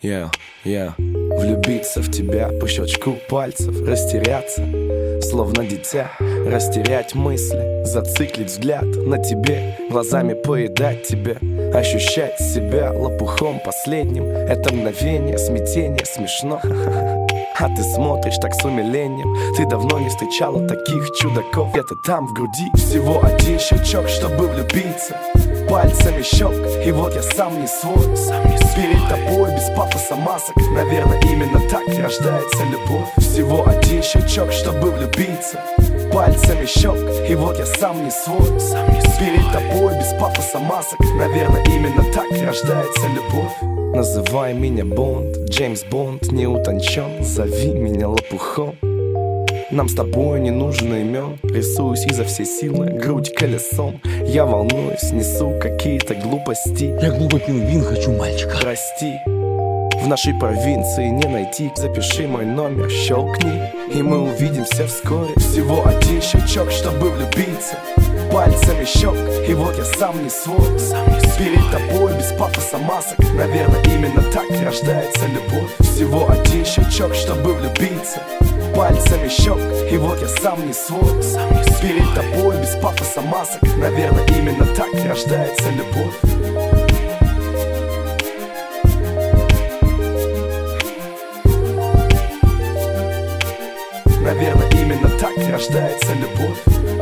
Влюбиться в тебя по щелчку пальцев, растеряться, словно дитя, растерять мысли, зациклить взгляд на тебе, глазами поедать тебя, ощущать себя лопухом последним. Это мгновение, смятение, смешно. А ты смотришь так с умилением. Ты давно не встречала таких чудаков. Это там в груди всего один щелчок, чтобы влюбиться. Пальцами щелк, и вот я сам не свой. Перед тобой без пафоса масок. Наверное, именно так рождается любовь. Всего один щелчок, чтобы влюбиться. Пальцами щелк, и вот я сам не свой. Перед тобой без пафоса масок. Наверное, именно так рождается любовь. Называй меня Бонд, Джеймс Бонд не утончен. Зови меня лопухом. Нам с тобой не нужно имен. Рисуюсь изо всей силы, грудь колесом. Я волнуюсь, несу какие-то глупости. Я глупый пингвин, хочу мальчика. Прости, в нашей провинции не найти. Запиши мой номер, щелкни, и мы увидимся вскоре. Всего один щелчок, чтобы влюбиться. Пальцами щелк, и вот я сам не свой. Перед тобой без пафоса масок. Наверное, именно так рождается любовь. Всего один щелчок, чтобы влюбиться. Пальцами щелк, и вот я сам не свой. Перед тобой без пафоса масок. Наверное, именно так рождается любовь. Наверное, именно так рождается любовь.